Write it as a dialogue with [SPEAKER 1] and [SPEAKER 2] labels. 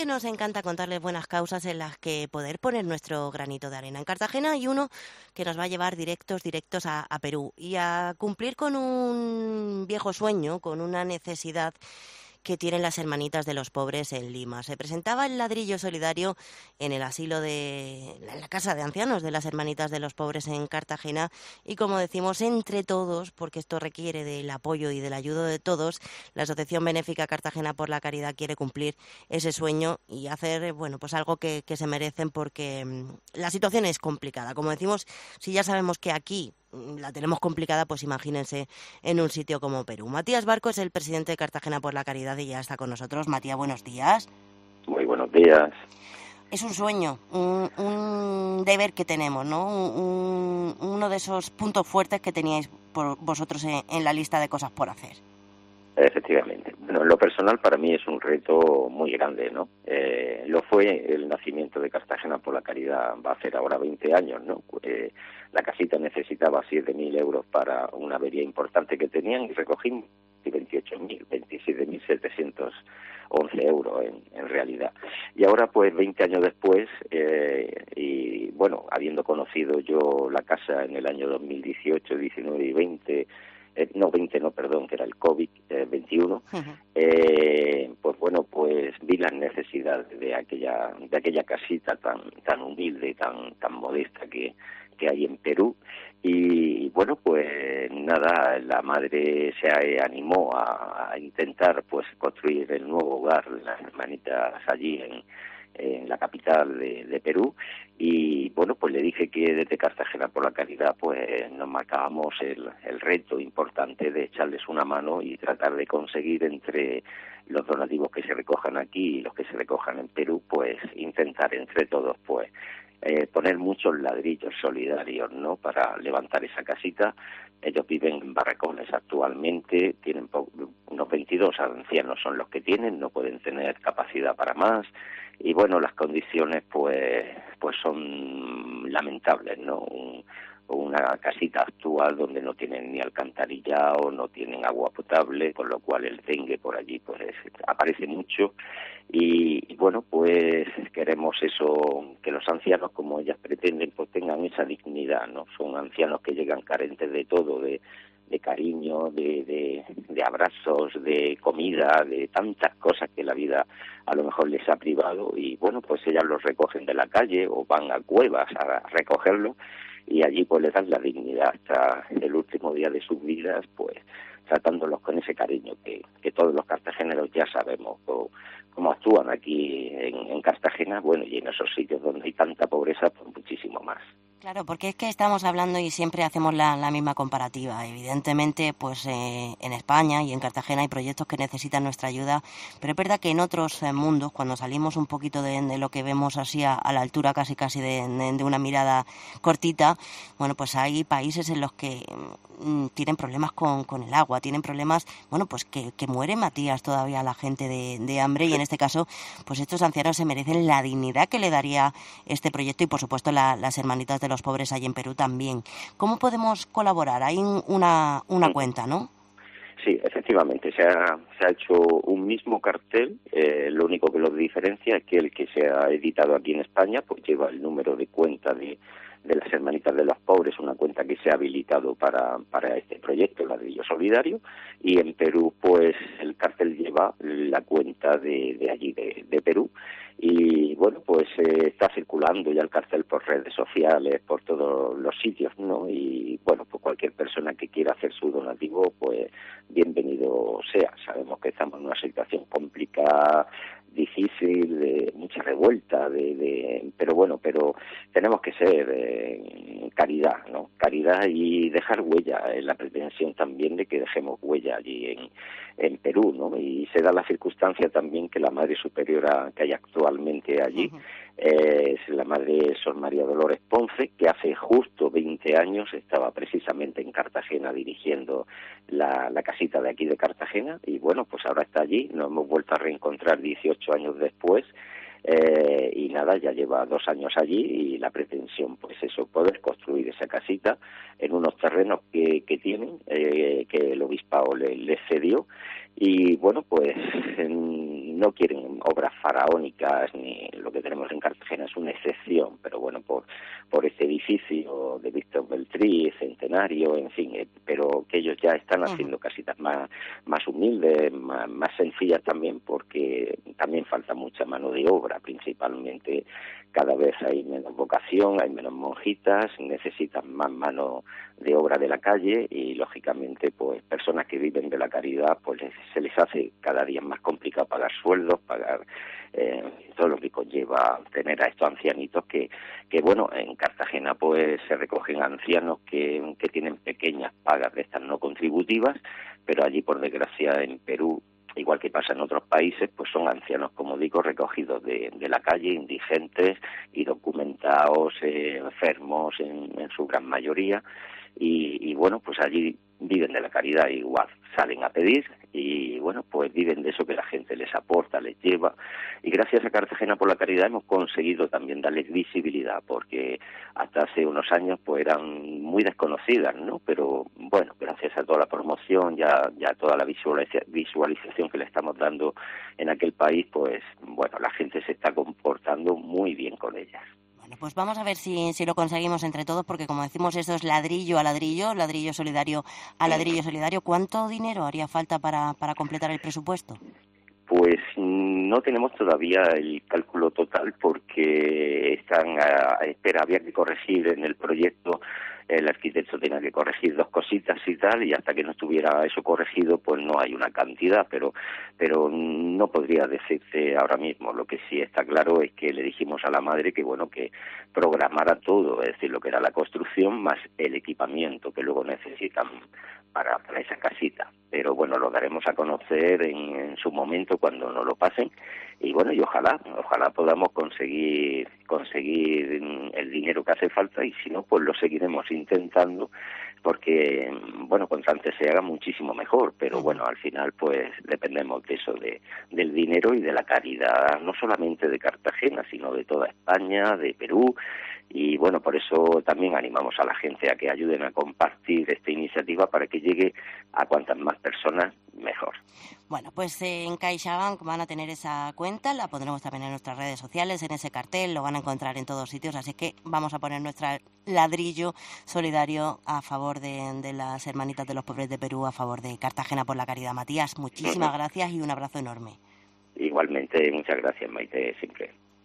[SPEAKER 1] que nos encanta contarles buenas causas en las que poder poner nuestro granito de arena. En Cartagena hay uno que nos va a llevar directos a Perú y a cumplir con un viejo sueño, con una necesidad que tienen las hermanitas de los pobres en Lima. Se presentaba el ladrillo solidario en el asilo en la casa de ancianos de las hermanitas de los pobres en Cartagena y, como decimos, entre todos, porque esto requiere del apoyo y de la ayuda de todos, la Asociación Benéfica Cartagena por la Caridad quiere cumplir ese sueño y hacer, bueno, pues algo que se merecen, porque la situación es complicada. Como decimos, si ya sabemos que aquí la tenemos complicada, pues imagínense en un sitio como Perú. Matías Barco es el presidente de Cartagena por la Caridad y ya está con nosotros. Matías, buenos días.
[SPEAKER 2] Muy buenos días.
[SPEAKER 1] Es un sueño, un deber que tenemos, ¿no? Uno de esos puntos fuertes que teníais vosotros en la lista de cosas por hacer.
[SPEAKER 2] Efectivamente. Bueno, en lo personal para mí es un reto muy grande, ¿no? Lo fue el nacimiento de Cartagena por la Caridad, va a hacer ahora 20 años, ¿no? La casita necesitaba 7.000 euros para una avería importante que tenían y recogimos 27.711 euros en realidad. Y ahora, pues, 20 años después, y bueno, habiendo conocido yo la casa en el año 2018, 19 y 20, no, 20 no, perdón, que era el COVID, 21, pues bueno, pues vi las necesidades de aquella casita tan humilde, tan modesta que hay en Perú. Y bueno, pues nada, la madre se animó a intentar pues construir el nuevo hogar de las hermanitas allí en la capital de Perú. Y bueno, pues le dije que desde Cartagena por la Caridad pues nos marcábamos el reto importante de echarles una mano y tratar de conseguir, entre los donativos que se recojan aquí y los que se recojan en Perú, pues intentar entre todos pues poner muchos ladrillos solidarios, ¿no?, para levantar esa casita. Ellos viven en barracones actualmente, tienen unos 22 ancianos son los que tienen, no pueden tener capacidad para más. Y bueno, las condiciones pues son lamentables, ¿no? Una casita actual donde no tienen ni alcantarillado, no tienen agua potable, con lo cual el dengue por allí pues aparece mucho. Y bueno, pues queremos eso, que los ancianos, como ellas pretenden, pues tengan esa dignidad, ¿no? Son ancianos que llegan carentes de todo, de cariño, de abrazos, de comida, de tantas cosas que la vida a lo mejor les ha privado. Y bueno, pues ellas los recogen de la calle o van a cuevas a recogerlo, y allí pues les dan la dignidad hasta el último día de sus vidas, pues tratándolos con ese cariño que todos los cartageneros ya sabemos cómo actúan aquí en Cartagena, bueno, y en esos sitios donde hay tanta pobreza, pues muchísimo más.
[SPEAKER 1] Claro, porque es que estamos hablando y siempre hacemos la misma comparativa. Evidentemente, pues en España y en Cartagena hay proyectos que necesitan nuestra ayuda, pero es verdad que en otros mundos, cuando salimos un poquito de lo que vemos así a la altura casi de una mirada cortita, bueno, pues hay países en los que tienen problemas con el agua, tienen problemas, bueno, pues que muere, Matías, todavía la gente de hambre, y en este caso, pues estos ancianos se merecen la dignidad que le daría este proyecto y, por supuesto, las hermanitas de los pobres allí en Perú también. ¿Cómo podemos colaborar? Hay una cuenta, ¿no?
[SPEAKER 2] Sí, efectivamente, se ha hecho un mismo cartel, lo único que los diferencia es que el que se ha editado aquí en España pues lleva el número de cuenta de las hermanitas de los pobres, una cuenta que se ha habilitado para este proyecto, el ladrillo solidario, y en Perú pues el cartel lleva la cuenta de allí, de Perú. Y bueno, pues está circulando ya el cartel por redes sociales, por todos los sitios, ¿no? Y bueno, pues cualquier persona que quiera hacer su donativo, pues bienvenido sea. Sabemos que estamos en una situación complicada, difícil, de mucha revuelta, pero bueno, pero tenemos que ser caridad, ¿no? Caridad y dejar huella, la pretensión también de que dejemos huella allí en Perú, ¿no? Y se da la circunstancia también que la Madre Superiora que hay actualmente allí es la Madre Sor María Dolores Ponce, que hace justo 20 años estaba precisamente en Cartagena dirigiendo la casita de aquí de Cartagena, y bueno, pues ahora está allí, nos hemos vuelto a reencontrar 18 años después. Y nada, ya lleva 2 años allí, y la pretensión pues eso, poder construir esa casita en unos terrenos que tienen, que el obispado les cedió. Y bueno, pues no quieren obras faraónicas, ni lo que tenemos en Cartagena es una excepción, pero bueno, por este edificio de Víctor Beltrí, centenario, en fin, pero que ellos ya están haciendo casitas más humildes, más sencillas también, porque también falta mucha mano de obra, principalmente cada vez hay menos vocación, hay menos monjitas, necesitan más mano de obra de la calle y lógicamente pues personas que viven de la caridad pues se les hace cada día más complicado pagar sueldos, pagar todo lo que conlleva tener a estos ancianitos que bueno, en Cartagena pues se recogen ancianos que tienen pequeñas pagas de estas no contributivas, pero allí por desgracia en Perú, igual que pasa en otros países, pues son ancianos, como digo, recogidos de la calle, indigentes y documentados, enfermos en su gran mayoría, y bueno, pues allí viven de la caridad igual, salen a pedir y bueno, pues viven de eso que la gente les aporta, les lleva, y gracias a Cartagena por la Caridad hemos conseguido también darles visibilidad, porque hasta hace unos años pues eran muy desconocidas, ¿no? Pero bueno, gracias a toda la promoción, ya toda la visualización que le estamos dando en aquel país, pues bueno, la gente se está comportando muy bien con ellas.
[SPEAKER 1] Bueno, pues vamos a ver si lo conseguimos entre todos, porque como decimos, esto es ladrillo a ladrillo, ladrillo solidario a ladrillo solidario. ¿Cuánto dinero haría falta para completar el presupuesto?
[SPEAKER 2] Pues no tenemos todavía el cálculo total porque están a espera, había que corregir en el proyecto, el arquitecto tenía que corregir 2 cositas y tal, y hasta que no estuviera eso corregido pues no hay una cantidad, pero no podría decirte ahora mismo. Lo que sí está claro es que le dijimos a la madre que bueno, que programara todo, es decir, lo que era la construcción más el equipamiento que luego necesitan para esa casita, pero bueno, lo daremos a conocer en su momento cuando nos lo pasen, y bueno, y ojalá podamos conseguir el dinero que hace falta, y si no, pues lo seguiremos intentando, porque bueno, cuanto antes se haga muchísimo mejor, pero bueno, al final pues dependemos de eso, del dinero y de la caridad, no solamente de Cartagena, sino de toda España, de Perú. Y bueno, por eso también animamos a la gente a que ayuden a compartir esta iniciativa para que llegue a cuantas más personas, mejor.
[SPEAKER 1] Bueno, pues en CaixaBank van a tener esa cuenta, la pondremos también en nuestras redes sociales, en ese cartel, lo van a encontrar en todos sitios, así que vamos a poner nuestro ladrillo solidario a favor de las hermanitas de los pobres de Perú, a favor de Cartagena por la Caridad. Matías, muchísimas gracias y un abrazo enorme.
[SPEAKER 2] Igualmente, muchas gracias, Maite, siempre.